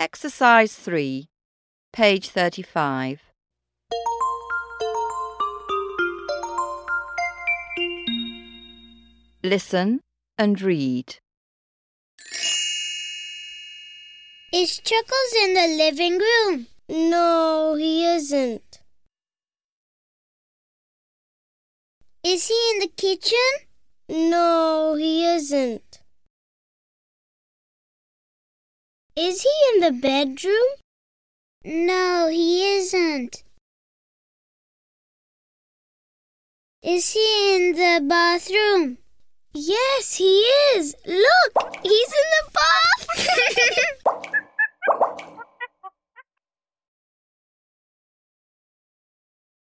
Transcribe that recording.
Exercise 3, page 35. Listen and read. Is Chuckles in the living room? No, he isn't. Is he in the kitchen? No, he isn't. Is he in the bedroom? No, he isn't. Is he in the bathroom? Yes, he is. Look, he's in the bath.